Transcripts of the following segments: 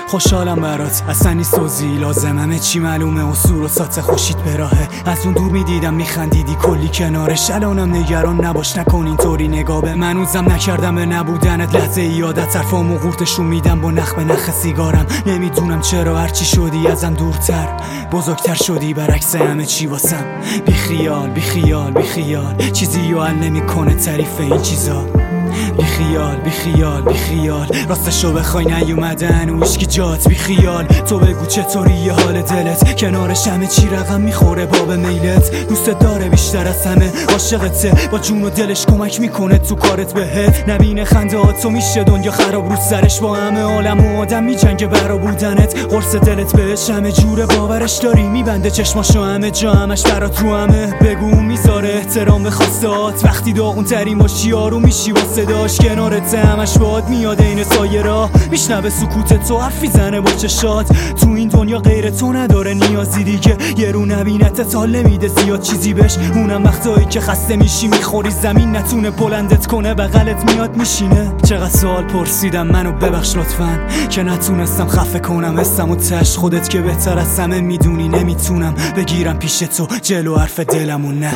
خوشحالم برات اصلا نیست توضیحی لازم، همه چی معلومه، اصول و سات خوشید به راهه. از اون دور میدیدم میخندیدی کلی کنارش، الانم نگران نباش نکن اینطوری نگاه به من. اوزم نکردم به نبودنت لحظه یادت، حرفامو قورتشون میدم با نخ به نخ سیگارم. نمیدونم چرا هرچی شدی ازم دورتر، بزرگتر شدی برعکس همه چی واسم. بی خیال بی خیال بی خیال، چیزی حل نمیکنه تعریف این چیزا. بی خیال بی خیال بی خیال، راستشو بخوای نیومدن و هیچکی جات. بی خیال تو بگو چطوری یه حال دلت، کنارش همه چی رقم میخوره باب میلت. دوست داره بیشتر از همه، عاشقته، با جون و دلش کمک میکنه تو کارت بهت. نبینه خنده ها تو میشه دنیا خراب رو سرش، با همه عالم و آدم میجنگه برا بودنت. قرص دلت بهش همه جوره باورش داری، میبنده چشماشو همه جا، همش برات رو همه. بگو میذاره احترام به خواستهات، وقتی داغون ترین باشی آروم میشی با صداش. کنارت همش باد میاد این سایه را، میشنوه سکوت تو حرفی زنه با چشات. تو این دنیا غیر تو نداره نیازی دیگه، یه رو نبینت حال نمیده زیاد چیزی بش. اونم وقتایی که خسته میشی میخوری زمین، نتونه بلندت کنه بغلت میاد میشینه. چقدر سوال پرسیدم منو ببخش لطفاً که نتونستم خفه کنم اسمو تش. خودت که بهتر از همه میدونی نمیتونم بگیرم پیش تو جلو حرف دلمو. نه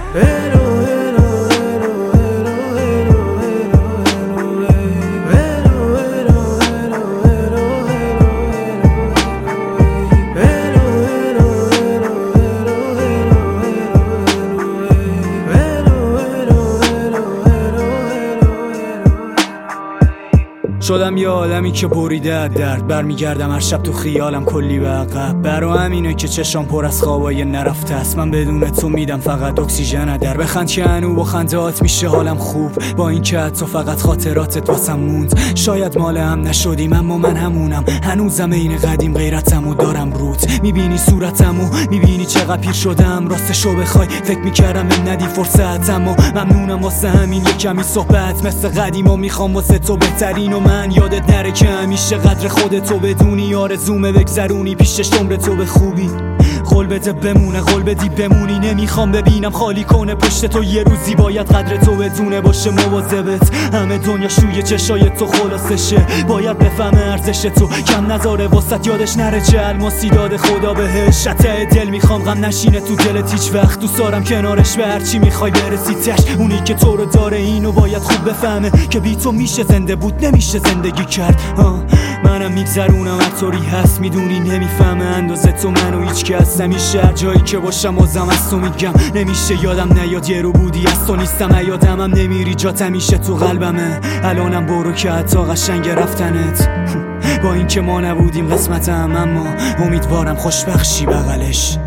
شدم یه آدمی که بریده از درد، برمیگردم هر شب تو خیالم کلی به عقب. برا همینه که چشام پر از خوابای نرفته است، من بدون تو میدم فقط اکسیژن در. بخند که هنو با خندهات میشه حالم خوب، با این که تو فقط خاطراتت واسم موند. شاید مال هم نشدیم اما من همونم، هنوزم این قدیم غیرتمو دارم روت. میبینی صورتمو، میبینی چقدر پیر شدم، راستشو بخوای فکر میکردم بهم ندی فرصت، اما ممنونم واسه همین یه کمی صحبت مثل قدیما. میخوام واسه تو بهترین و من یادت نره که همیشه قدر خودتو بدونی، آرزومه بگذرونی پیشش عمر تو به خوبی. قول بده بمونه، قول بدی بمونی، نمیخوام ببینم خالی کنه پشت تو. یه روزی باید قدر تو بدونه، باشه مواظبت، همه دنیا شوی چشای تو خلاصشه. باید بفهمه ارزش تو، کم نذاره واسط یادش نره چه الماسی داده خدا بهش. ته دل میخوام غم نشینه تو دلت هیچ وقت، دوست دارم کنارش به هرچی میخوای برسی تش. اونی که تو رو داره اینو باید خوب بفهمه که بی تو میشه زنده بود نمیشه زندگی کرد. منم میگذرونم هر طوری هست، میدونی نمیفهمه اندازه تو منو هیچ کس. همیشه هر جایی که باشم بازم از تو میگم، نمیشه یادم نیاد یه رو بودی از تو نیستم. یادم هم نمیری جات همیشه تو قلبمه، الانم برو که حتی قشنگ رفتنت. با این که ما نبودیم قسمتم، اما امیدوارم خوشبخشی بغلش.